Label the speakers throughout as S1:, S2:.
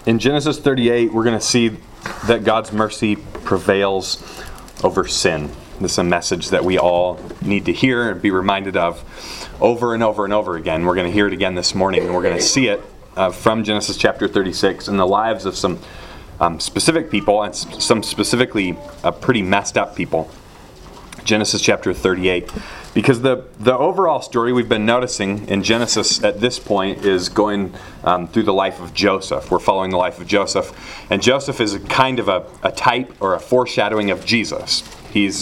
S1: In Genesis 38, we're going to see that God's mercy prevails over sin. This is a message that we all need to hear and be reminded of over and over and over again. We're going to hear it again this morning, and we're going to see it from Genesis chapter 36 in the lives of some specific people, and some specifically pretty messed up people. Genesis chapter 38. Because the overall story we've been noticing in Genesis at this point is going through the life of Joseph. We're following the life of Joseph. And Joseph is a kind of a type or a foreshadowing of Jesus. He's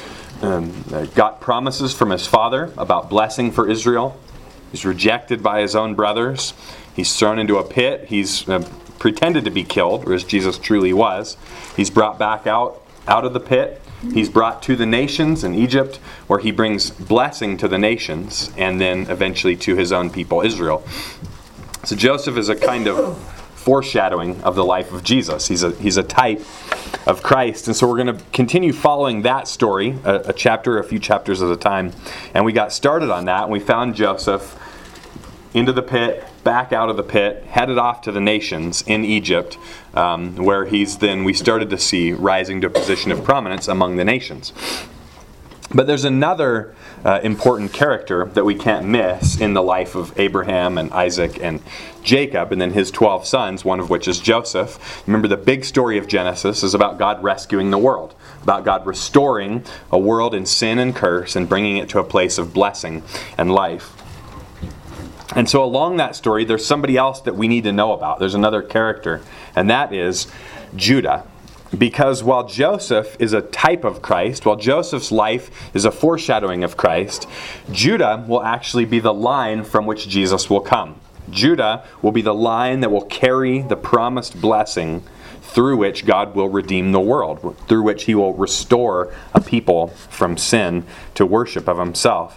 S1: got promises from his father about blessing for Israel. He's rejected by his own brothers. He's thrown into a pit. He's pretended to be killed, whereas Jesus truly was. He's brought back out of the pit. He's brought to the nations in Egypt, where he brings blessing to the nations, and then eventually to his own people, Israel. So Joseph is a kind of foreshadowing of the life of Jesus. He's a type of Christ. And so we're going to continue following that story, a few chapters at a time. And we got started on that, and we found Joseph into the pit, back out of the pit, headed off to the nations in Egypt, where we started to see rising to a position of prominence among the nations. But there's another important character that we can't miss in the life of Abraham and Isaac and Jacob, and then his 12 sons, one of which is Joseph. Remember, the big story of Genesis is about God rescuing the world, about God restoring a world in sin and curse and bringing it to a place of blessing and life. And so along that story, there's somebody else that we need to know about. There's another character, and that is Judah. Because while Joseph is a type of Christ, while Joseph's life is a foreshadowing of Christ, Judah will actually be the line from which Jesus will come. Judah will be the line that will carry the promised blessing through which God will redeem the world, through which he will restore a people from sin to worship of himself.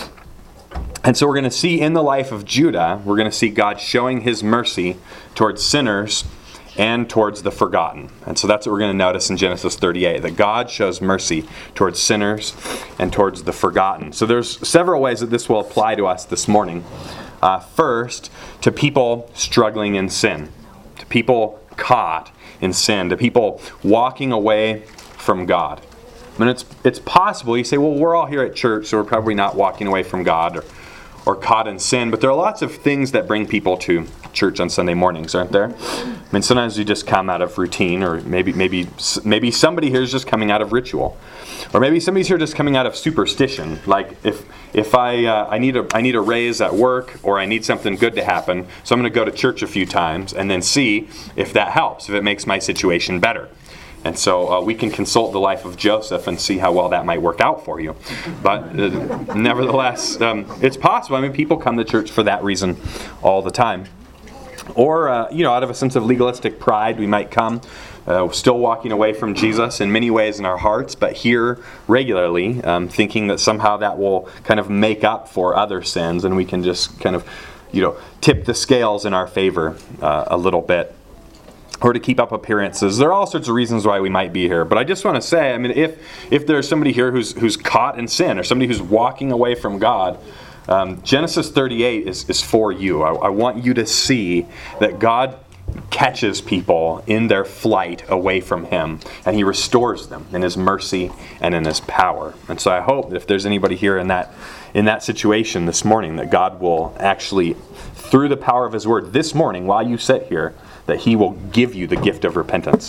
S1: And so we're going to see in the life of Judah, we're going to see God showing his mercy towards sinners and towards the forgotten. And so that's what we're going to notice in Genesis 38, that God shows mercy towards sinners and towards the forgotten. So there's several ways that this will apply to us this morning. First, to people struggling in sin, to people caught in sin, to people walking away from God. I mean, it's possible. You say, well, we're all here at church, so we're probably not walking away from God or caught in sin. But there are lots of things that bring people to church on Sunday mornings, aren't there? I mean, sometimes you just come out of routine, or maybe somebody here is just coming out of ritual, or maybe somebody's here just coming out of superstition. Like if I need a raise at work, or I need something good to happen, so I'm going to go to church a few times and then see if that helps, if it makes my situation better. And so we can consult the life of Joseph and see how well that might work out for you. But nevertheless, it's possible. I mean, people come to church for that reason all the time. Or, out of a sense of legalistic pride, we might come still walking away from Jesus in many ways in our hearts, but here regularly, thinking that somehow that will kind of make up for other sins, and we can just kind of, tip the scales in our favor a little bit. Or to keep up appearances. There are all sorts of reasons why we might be here. But I just want to say, I mean, if there's somebody here who's caught in sin, or somebody who's walking away from God, Genesis 38 is for you. I want you to see that God catches people in their flight away from him, and he restores them in his mercy and in his power. And so I hope that if there's anybody here in that situation this morning, that God will actually, through the power of his word this morning, while you sit here, that he will give you the gift of repentance.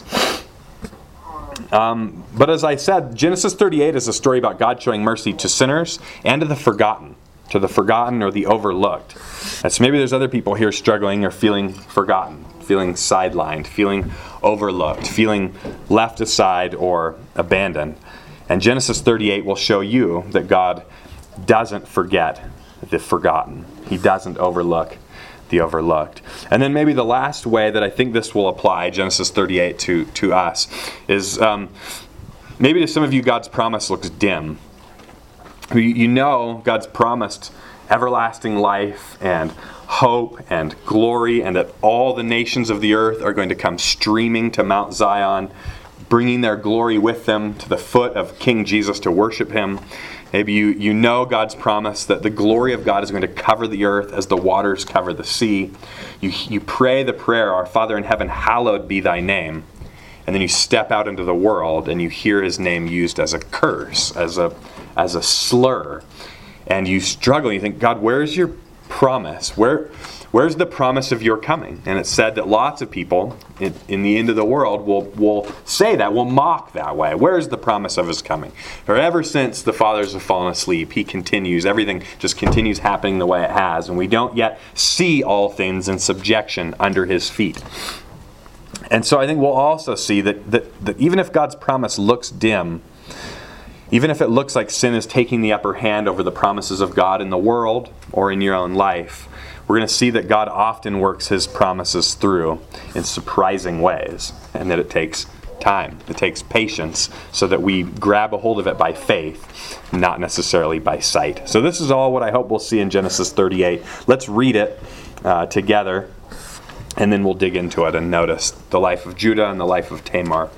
S1: But as I said, Genesis 38 is a story about God showing mercy to sinners and to the forgotten or the overlooked. And so maybe there's other people here struggling or feeling forgotten, feeling sidelined, feeling overlooked, feeling left aside or abandoned. And Genesis 38 will show you that God doesn't forget the forgotten. He doesn't overlook the overlooked. And then maybe the last way that I think this will apply, Genesis 38, to us, is maybe to some of you God's promise looks dim. You know God's promised everlasting life and hope and glory, and that all the nations of the earth are going to come streaming to Mount Zion, bringing their glory with them to the foot of King Jesus to worship him. Maybe you know God's promise that the glory of God is going to cover the earth as the waters cover the sea. You pray the prayer, "Our Father in heaven, hallowed be thy name." And then you step out into the world and you hear his name used as a curse, as a slur. And you struggle. You think, "God, where's your promise? Where's the promise of your coming?" And it's said that lots of people in the end of the world will say that, will mock that way. Where's the promise of his coming? For ever since the fathers have fallen asleep, he continues. Everything just continues happening the way it has. And we don't yet see all things in subjection under his feet. And so I think we'll also see that even if God's promise looks dim, even if it looks like sin is taking the upper hand over the promises of God in the world or in your own life, we're going to see that God often works his promises through in surprising ways, and that it takes time. It takes patience so that we grab a hold of it by faith, not necessarily by sight. So this is all what I hope we'll see in Genesis 38. Let's read it together, and then we'll dig into it and notice the life of Judah and the life of Tamar.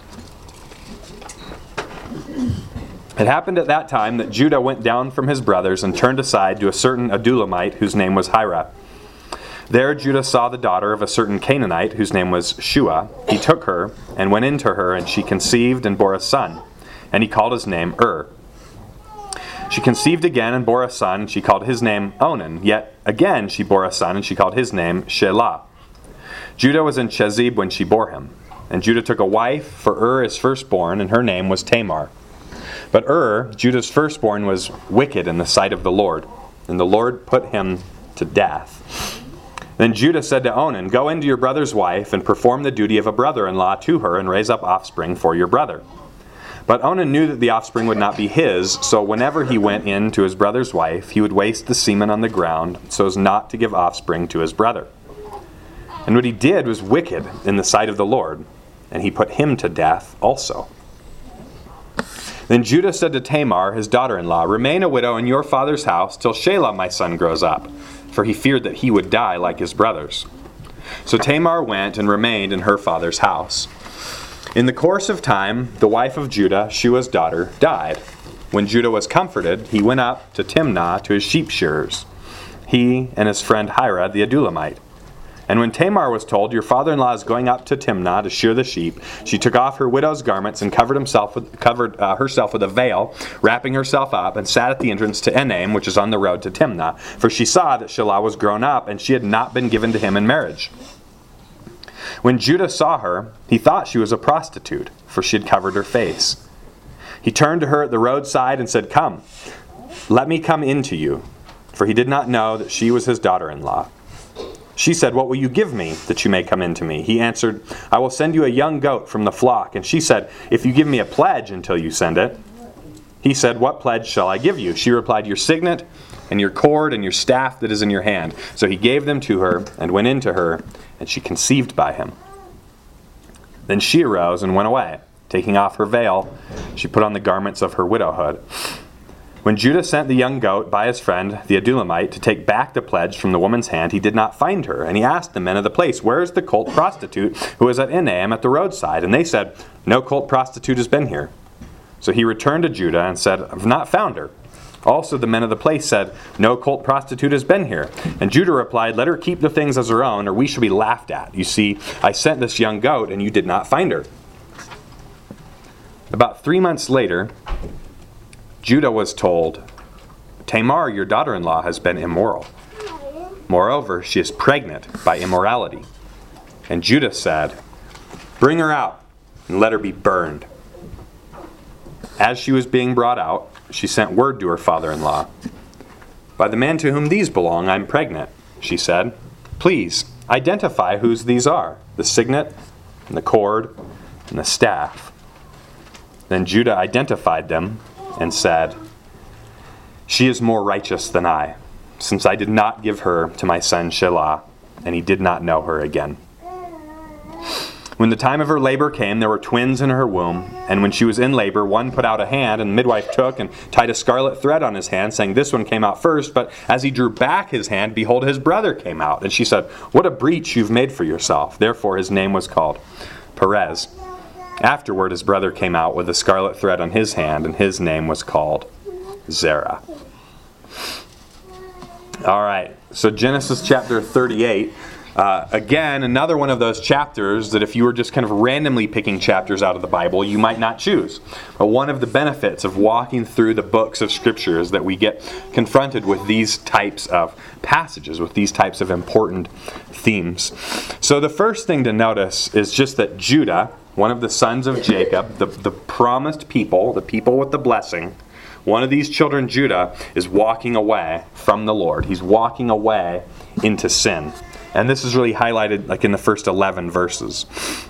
S1: It happened at that time that Judah went down from his brothers and turned aside to a certain Adulamite whose name was Hira. There Judah saw the daughter of a certain Canaanite whose name was Shua. He took her and went into her, and she conceived and bore a son, and he called his name She conceived again and bore a son, and she called his name Onan. Yet again she bore a son, and she called his name Shelah. Judah was in Chezib when she bore him. And Judah took a wife for his firstborn, and her name was Tamar. But Judah's firstborn, was wicked in the sight of the Lord, and the Lord put him to death. Then Judah said to Onan, "Go into your brother's wife, and perform the duty of a brother-in-law to her, and raise up offspring for your brother." But Onan knew that the offspring would not be his, so whenever he went in to his brother's wife, he would waste the semen on the ground, so as not to give offspring to his brother. And what he did was wicked in the sight of the Lord, and he put him to death also. Then Judah said to Tamar, his daughter-in-law, "Remain a widow in your father's house till Shelah my son grows up," for he feared that he would die like his brothers. So Tamar went and remained in her father's house. In the course of time, the wife of Judah, Shua's daughter, died. When Judah was comforted, he went up to Timnah to his sheep shearers, he and his friend Hira the Adulamite. And when Tamar was told, "Your father-in-law is going up to Timnah to shear the sheep," she took off her widow's garments and covered herself with a veil, wrapping herself up, and sat at the entrance to Enaim, which is on the road to Timnah. For she saw that Shelah was grown up, and she had not been given to him in marriage. When Judah saw her, he thought she was a prostitute, for she had covered her face. He turned to her at the roadside and said, "Come, let me come in to you," for he did not know that she was his daughter-in-law. She said, "What will you give me that you may come in to me?" He answered, "I will send you a young goat from the flock." And she said, "If you give me a pledge until you send it." He said, "What pledge shall I give you?" She replied, "Your signet and your cord and your staff that is in your hand." So he gave them to her and went in to her, and she conceived by him. Then she arose and went away. Taking off her veil, she put on the garments of her widowhood. When Judah sent the young goat by his friend, the Adulamite, to take back the pledge from the woman's hand, he did not find her. And he asked the men of the place, "Where is the cult prostitute who was at Enaim at the roadside?" And they said, "No cult prostitute has been here." So he returned to Judah and said, "I've not found her." Also the men of the place said, "No cult prostitute has been here." And Judah replied, "Let her keep the things as her own, or we shall be laughed at. You see, I sent this young goat, and you did not find her." About 3 months later, Judah was told, "Tamar, your daughter-in-law, has been immoral. Moreover, she is pregnant by immorality." And Judah said, "Bring her out and let her be burned." As she was being brought out, she sent word to her father-in-law. "By the man to whom these belong, I'm pregnant," she said. "Please, identify whose these are, the signet and the cord and the staff." Then Judah identified them and said, "She is more righteous than I, since I did not give her to my son Shelah, and he did not know her again." When the time of her labor came, there were twins in her womb, and when she was in labor, one put out a hand, and the midwife took and tied a scarlet thread on his hand, saying, "This one came out first." But as he drew back his hand, behold, his brother came out. And she said, "What a breach you've made for yourself." Therefore his name was called Perez. Afterward his brother came out with a scarlet thread on his hand, and his name was called Zerah. All right, so Genesis chapter 38. Again, another one of those chapters that if you were just kind of randomly picking chapters out of the Bible, you might not choose. But one of the benefits of walking through the books of Scripture is that we get confronted with these types of passages, with these types of important themes. So the first thing to notice is just that Judah, one of the sons of Jacob, the promised people, the people with the blessing, one of these children, Judah, is walking away from the Lord. He's walking away into sin. And this is really highlighted like in the first 11 verses.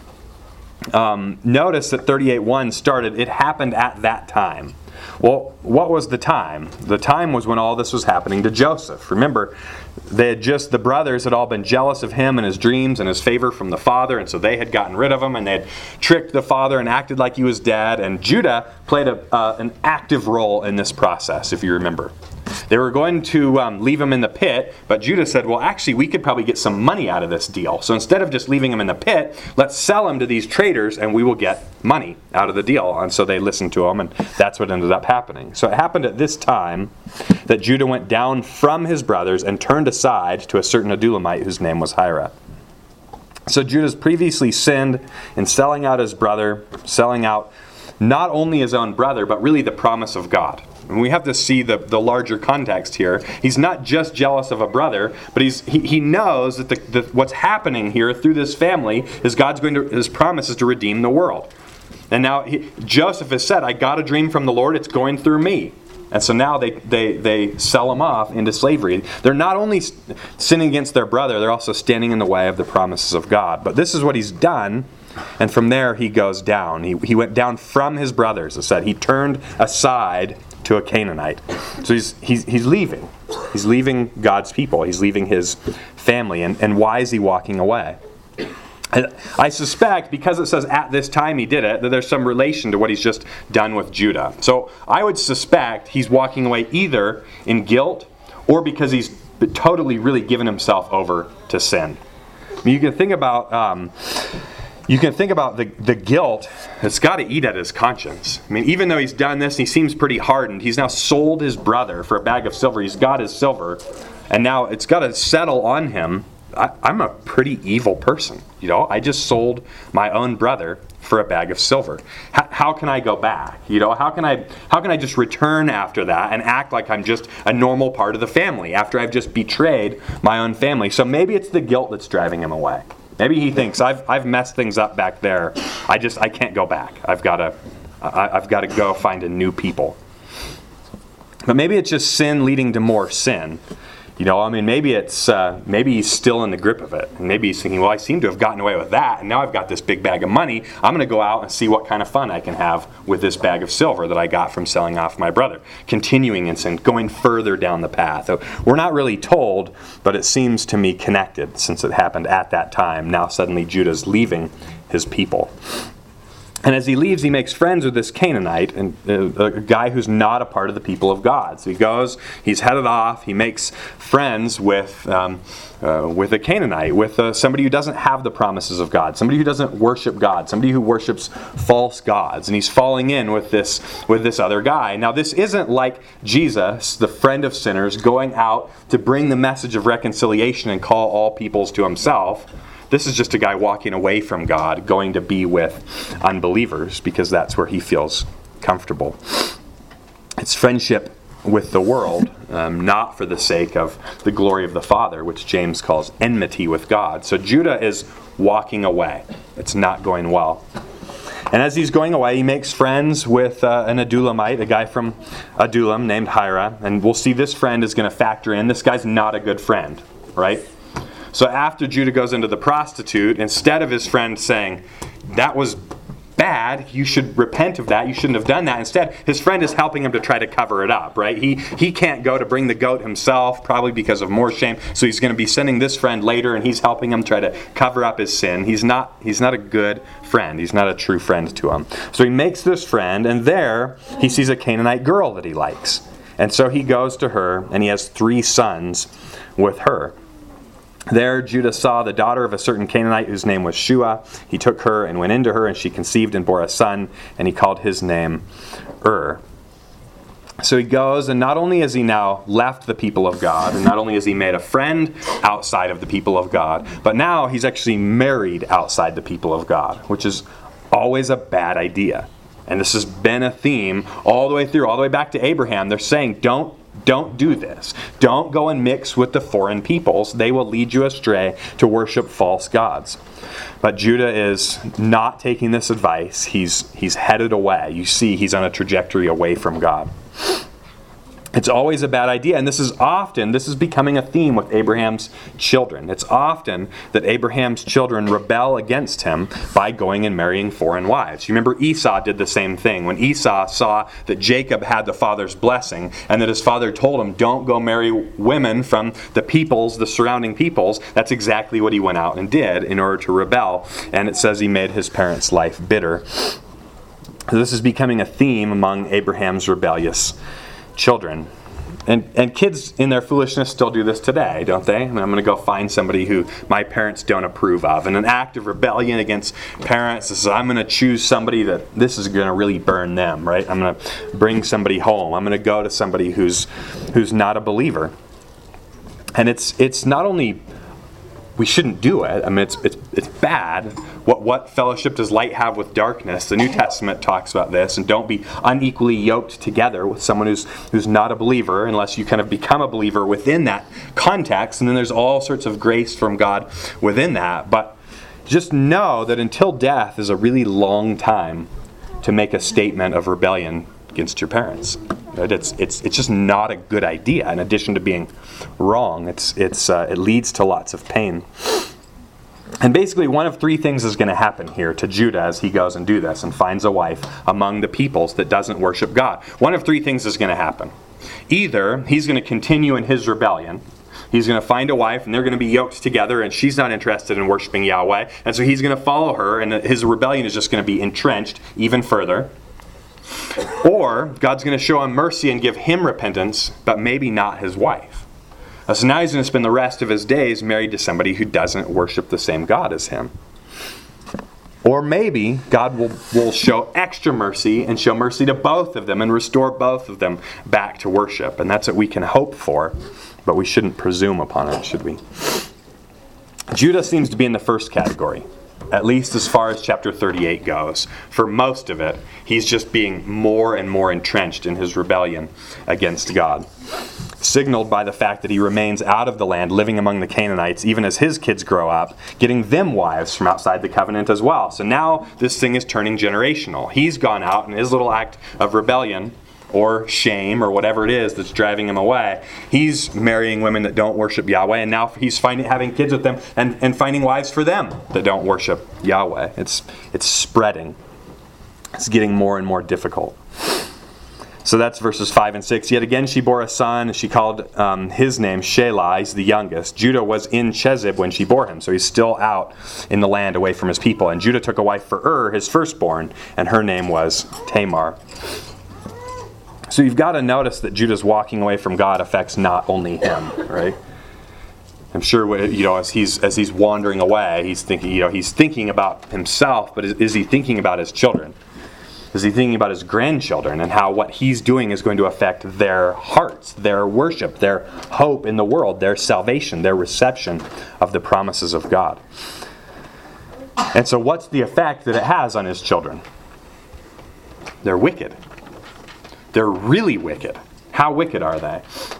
S1: Notice that 38:1 started, it happened at that time. Well, what was the time? The time was when all this was happening to Joseph. Remember, the brothers had all been jealous of him and his dreams and his favor from the father, and so they had gotten rid of him, and they had tricked the father and acted like he was dead. And Judah played an active role in this process, if you remember. They were going to leave him in the pit, but Judah said, well, actually, we could probably get some money out of this deal. So instead of just leaving him in the pit, let's sell him to these traders, and we will get money out of the deal. And so they listened to him, and that's what ended up happening. So it happened at this time that Judah went down from his brothers and turned aside to a certain Adulamite whose name was Hira. So Judah's previously sinned in selling out his brother, selling out not only his own brother, but really the promise of God. And we have to see the larger context here. He's not just jealous of a brother, but he knows that what's happening here through this family is his promise is to redeem the world. And now Joseph has said, I got a dream from the Lord, it's going through me. And so now they sell him off into slavery. They're not only sinning against their brother, they're also standing in the way of the promises of God. But this is what he's done. And from there he goes down. He went down from his brothers. It said he turned aside to a Canaanite. So he's leaving. He's leaving God's people. He's leaving his family. And why is he walking away? I suspect, because it says at this time he did it, that there's some relation to what he's just done with Judah. So I would suspect he's walking away either in guilt or because he's totally really given himself over to sin. I mean, you can think about the guilt that's got to eat at his conscience. I mean, even though he's done this and he seems pretty hardened, he's now sold his brother for a bag of silver. He's got his silver, and now it's got to settle on him. I'm a pretty evil person. I just sold my own brother for a bag of silver. How can I go back? How can I just return after that and act like I'm just a normal part of the family after I've just betrayed my own family? So maybe it's the guilt that's driving him away. Maybe he thinks I've messed things up back there. I can't go back. I've got to go find a new people. But maybe it's just sin leading to more sin. Maybe he's still in the grip of it. And maybe he's thinking, well, I seem to have gotten away with that, and now I've got this big bag of money. I'm going to go out and see what kind of fun I can have with this bag of silver that I got from selling off my brother. Continuing in sin, going further down the path. We're not really told, but it seems to me connected since it happened at that time. Now suddenly Judah's leaving his people. And as he leaves, he makes friends with this Canaanite, and a guy who's not a part of the people of God. So he goes, he's headed off, he makes friends with a Canaanite, with somebody who doesn't have the promises of God, somebody who doesn't worship God, somebody who worships false gods. And he's falling in with this other guy. Now this isn't like Jesus, the friend of sinners, going out to bring the message of reconciliation and call all peoples to himself. This is just a guy walking away from God, going to be with unbelievers because that's where he feels comfortable. It's friendship with the world, not for the sake of the glory of the Father, which James calls enmity with God. So Judah is walking away. It's not going well. And as he's going away, he makes friends with an Adulamite, a guy from Adullam named Hira. And we'll see this friend is going to factor in. This guy's not a good friend, right? So after Judah goes into the prostitute, instead of his friend saying, that was bad, you should repent of that, you shouldn't have done that, instead his friend is helping him to try to cover it up, right? He can't go to bring the goat himself, probably because of more shame, so he's going to be sending this friend later, and he's helping him try to cover up his sin. He's not a good friend. He's not a true friend to him. So he makes this friend, and there he sees a Canaanite girl that he likes. And so he goes to her, and he has 3 sons with her. There Judah saw the daughter of a certain Canaanite whose name was Shua. He took her and went into her, and she conceived and bore a son, and he called his name So he goes, and not only has he now left the people of God, and not only has he made a friend outside of the people of God, but now he's actually married outside the people of God, which is always a bad idea. And this has been a theme all the way through, all the way back to Abraham. They're saying, don't do this. Don't go and mix with the foreign peoples. They will lead you astray to worship false gods. But Judah is not taking this advice. He's headed away. You see, he's on a trajectory away from God. It's always a bad idea, and this is becoming a theme with Abraham's children. It's often that Abraham's children rebel against him by going and marrying foreign wives. You remember Esau did the same thing. When Esau saw that Jacob had the father's blessing, and that his father told him, don't go marry women from the peoples, the surrounding peoples, that's exactly what he went out and did in order to rebel. And it says he made his parents' life bitter. So this is becoming a theme among Abraham's rebellious children. And kids in their foolishness still do this today, don't they? I mean, I'm going to go find somebody who my parents don't approve of. And an act of rebellion against parents is, I'm going to choose somebody that this is going to really burn them, right? I'm going to bring somebody home. I'm going to go to somebody who's not a believer. And it's not only we shouldn't do it. I mean, it's bad. What fellowship does light have with darkness? The New Testament talks about this. And don't be unequally yoked together with someone who's not a believer, unless you kind of become a believer within that context. And then there's all sorts of grace from God within that. But just know that until death is a really long time to make a statement of rebellion against your parents. It's just not a good idea. In addition to being wrong, it leads to lots of pain. And basically, one of three things is going to happen here to Judah as he goes and do this and finds a wife among the peoples that doesn't worship God. One of three things is going to happen. Either he's going to continue in his rebellion. He's going to find a wife, and they're going to be yoked together, and she's not interested in worshiping Yahweh. And so he's going to follow her, and his rebellion is just going to be entrenched even further. Or God's going to show him mercy and give him repentance, but maybe not his wife. So now he's going to spend the rest of his days married to somebody who doesn't worship the same God as him. Or maybe God will show extra mercy and show mercy to both of them and restore both of them back to worship. And that's what we can hope for, but we shouldn't presume upon it, should we? Judah seems to be in the first category, at least as far as chapter 38 goes. For most of it, he's just being more and more entrenched in his rebellion against God, signaled by the fact that he remains out of the land, living among the Canaanites, even as his kids grow up, getting them wives from outside the covenant as well. So now this thing is turning generational. He's gone out in his little act of rebellion, or shame, or whatever it is that's driving him away. He's marrying women that don't worship Yahweh, and now he's having kids with them and finding wives for them that don't worship Yahweh. It's spreading. It's getting more and more difficult. So that's verses 5 and 6. Yet again she bore a son. She called his name Shelah. He's the youngest. Judah was in Chezib when she bore him, so he's still out in the land away from his people. And Judah took a wife for his firstborn, and her name was Tamar. So you've got to notice that Judah's walking away from God affects not only him, right? I'm sure, as he's wandering away, he's thinking about himself, but is he thinking about his children? Is he thinking about his grandchildren and how what he's doing is going to affect their hearts, their worship, their hope in the world, their salvation, their reception of the promises of God? And so what's the effect that it has on his children? They're wicked. They're really wicked. How wicked are they?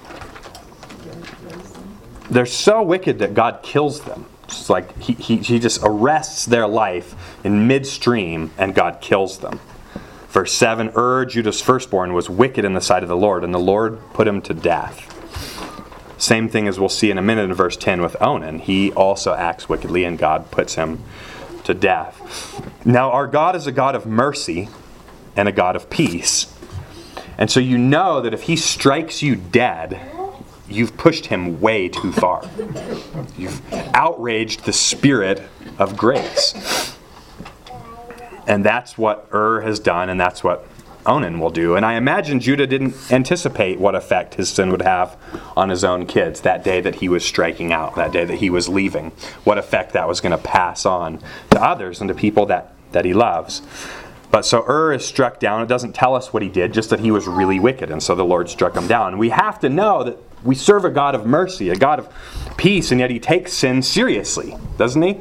S1: They're so wicked that God kills them. It's like he just arrests their life in midstream and God kills them. Verse 7, Judah's firstborn, was wicked in the sight of the Lord, and the Lord put him to death. Same thing as we'll see in a minute in verse 10 with Onan. He also acts wickedly, and God puts him to death. Now, our God is a God of mercy and a God of peace. And so you know that if he strikes you dead, you've pushed him way too far. You've outraged the spirit of grace. And that's what has done, and that's what Onan will do. And I imagine Judah didn't anticipate what effect his sin would have on his own kids that day that he was striking out, that day that he was leaving, what effect that was going to pass on to others and to people that he loves. But so is struck down. It doesn't tell us what he did, just that he was really wicked, and so the Lord struck him down. We have to know that we serve a God of mercy, a God of peace, and yet he takes sin seriously, doesn't he?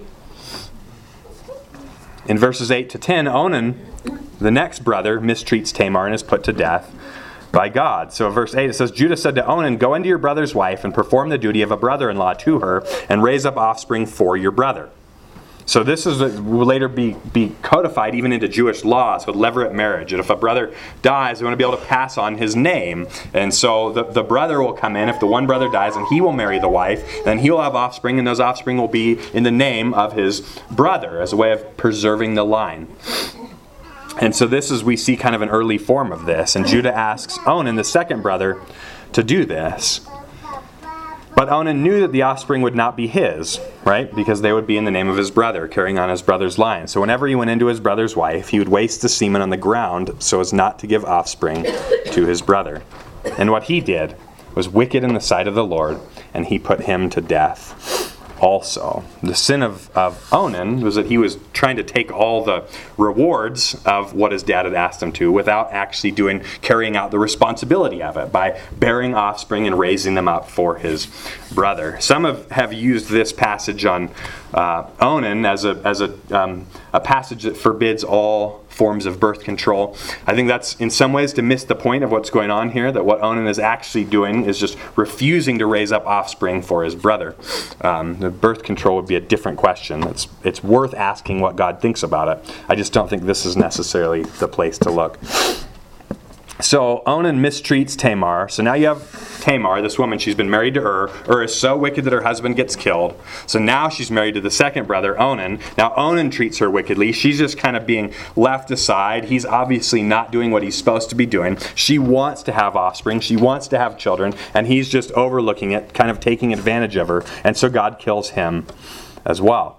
S1: In verses 8 to 10, Onan, the next brother, mistreats Tamar and is put to death by God. So in verse 8 it says, Judah said to Onan, "Go into your brother's wife and perform the duty of a brother-in-law to her and raise up offspring for your brother." So this will later be codified even into Jewish law, so levirate marriage. And if a brother dies, we want to be able to pass on his name. And so the brother will come in, if the one brother dies, and he will marry the wife, then he will have offspring, and those offspring will be in the name of his brother as a way of preserving the line. And so we see kind of an early form of this. And Judah asks Onan, the second brother, to do this. But Onan knew that the offspring would not be his, right? Because they would be in the name of his brother, carrying on his brother's line. So whenever he went into his brother's wife, he would waste the semen on the ground so as not to give offspring to his brother. And what he did was wicked in the sight of the Lord, and he put him to death also. The sin of Onan was that he was trying to take all the rewards of what his dad had asked him to without actually carrying out the responsibility of it by bearing offspring and raising them up for his brother. Some have used this passage on Onan as a passage that forbids all forms of birth control. I think that's in some ways to miss the point of what's going on here, that what Onan is actually doing is just refusing to raise up offspring for his brother. The birth control would be a different question. It's worth asking what God thinks about it. I just don't think this is necessarily the place to look. So Onan mistreats Tamar. So now you have Tamar, this woman, she's been married to Ur is so wicked that her husband gets killed. So now she's married to the second brother, Onan. Now Onan treats her wickedly. She's just kind of being left aside. He's obviously not doing what he's supposed to be doing. She wants to have offspring. She wants to have children. And he's just overlooking it, kind of taking advantage of her. And so God kills him as well.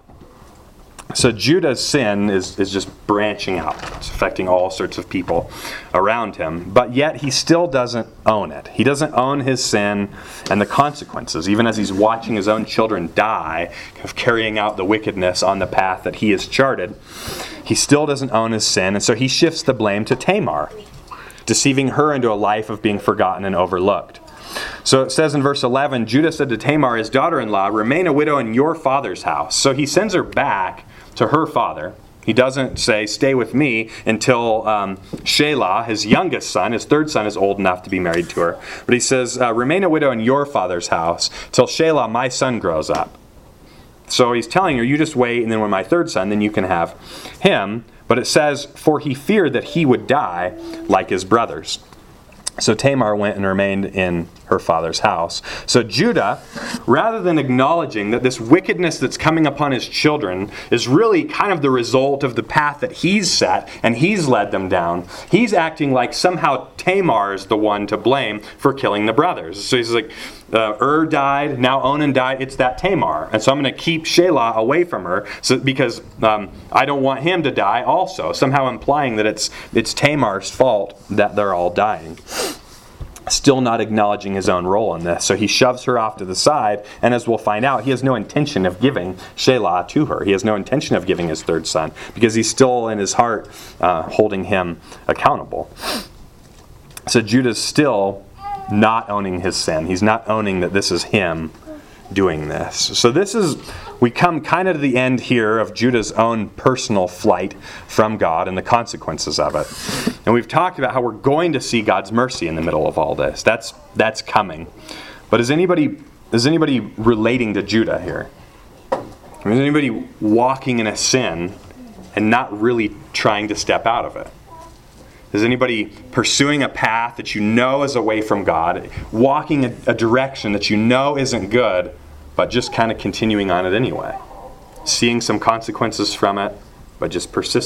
S1: So Judah's sin is just branching out. It's affecting all sorts of people around him. But yet he still doesn't own it. He doesn't own his sin and the consequences, even as he's watching his own children die, of carrying out the wickedness on the path that he has charted. He still doesn't own his sin, and so he shifts the blame to Tamar, deceiving her into a life of being forgotten and overlooked. So it says in verse 11, Judah said to Tamar, his daughter-in-law, "Remain a widow in your father's house." So he sends her back to her father. He doesn't say, "Stay with me," until Shelah, his youngest son, his third son, is old enough to be married to her. But he says, "Remain a widow in your father's house till Shelah, my son, grows up." So he's telling her, you just wait, and then when my third son, then you can have him. But it says, for he feared that he would die like his brothers. So Tamar went and remained in her father's house. So Judah, rather than acknowledging that this wickedness that's coming upon his children is really kind of the result of the path that he's set and he's led them down, he's acting like somehow Tamar is the one to blame for killing the brothers. So he's like, died, now Onan died, it's that Tamar. And so I'm going to keep Shelah away from her because I don't want him to die also, somehow implying that it's Tamar's fault that they're all dying. Still not acknowledging his own role in this. So he shoves her off to the side, and as we'll find out, he has no intention of giving Shelah to her. He has no intention of giving his third son, because he's still in his heart holding him accountable. So Judah's still not owning his sin. He's not owning that this is him doing this. So we come kind of to the end here of Judah's own personal flight from God and the consequences of it. And we've talked about how we're going to see God's mercy in the middle of all this. That's coming. But is anybody relating to Judah here? Is anybody walking in a sin and not really trying to step out of it? Is anybody pursuing a path that you know is away from God, walking a direction that you know isn't good, but just kind of continuing on it anyway? Seeing some consequences from it, but just persisting?